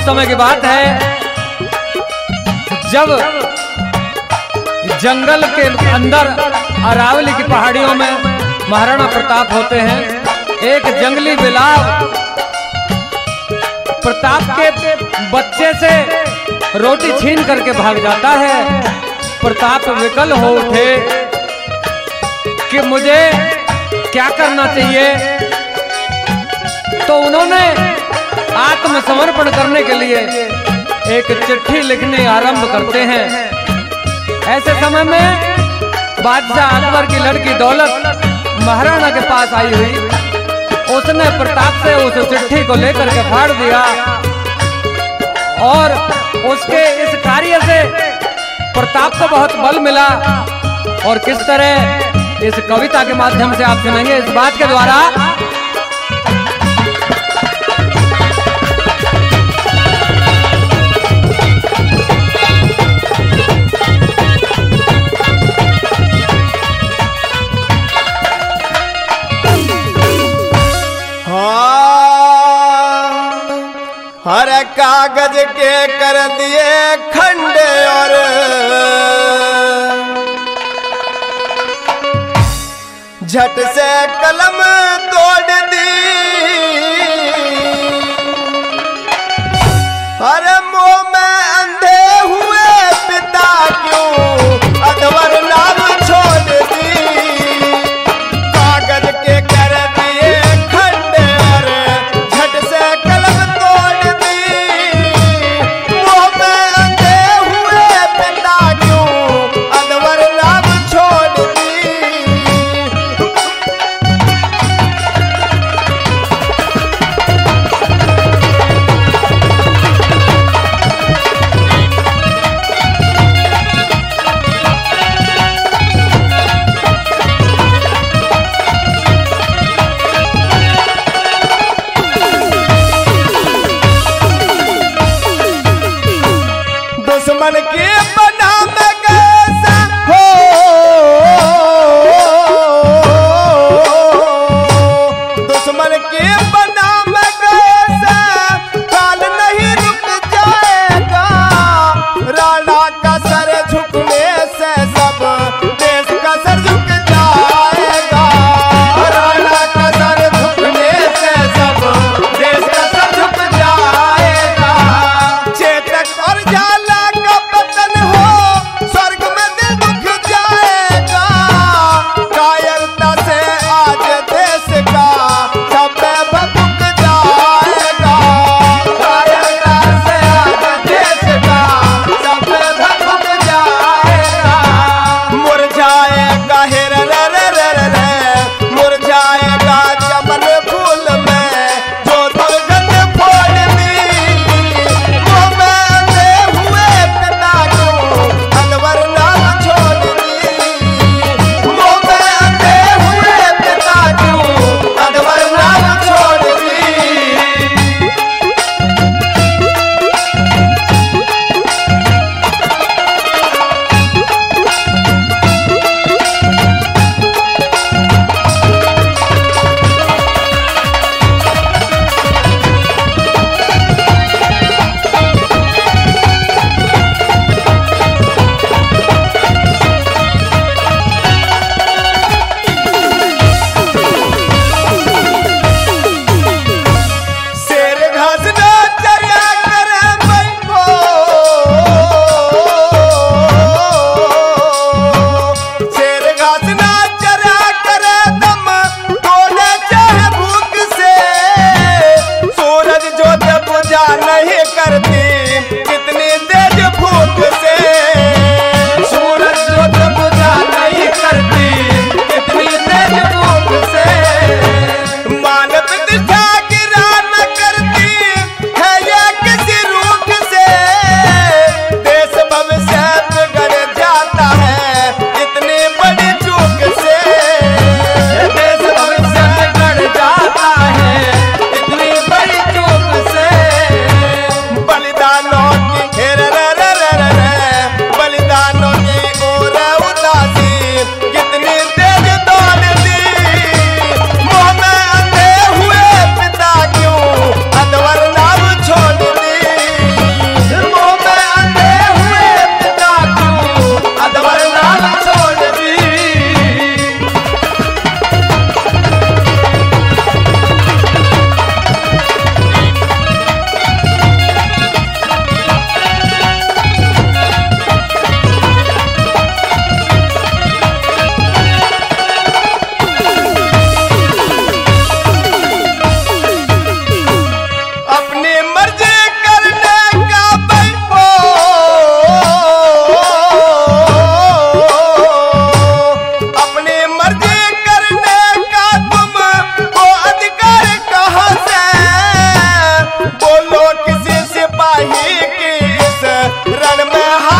समय की बात है जब जंगल के अंदर अरावली की पहाड़ियों में महाराणा प्रताप होते हैं। एक जंगली बिलाव प्रताप के बच्चे से रोटी छीन करके भाग जाता है। प्रताप विकल हो उठे कि मुझे क्या करना चाहिए, तो उन्होंने आत्मसमर्पण करने के लिए एक चिट्ठी लिखने आरंभ करते हैं। ऐसे समय में बादशाह अकबर की लड़की दौलत महाराणा के पास आई हुई, उसने प्रताप से उस चिट्ठी को लेकर के फाड़ दिया और उसके इस कार्य से प्रताप को बहुत बल मिला। और किस तरह इस कविता के माध्यम से आप सुनेंगे इस बात के द्वारा। हर कागज के कर दिए खंड और झट से कलम तोड़ दी। हर मोह में अंधे हुए पिता क्यों अधवर नाम छोड़ दी। कागज के कर दिए खंड और झट से कलम तोड़ दी। मोह में अंधे हुए पिता क्यों अधवर नाम छोड़ दी। की इस रण में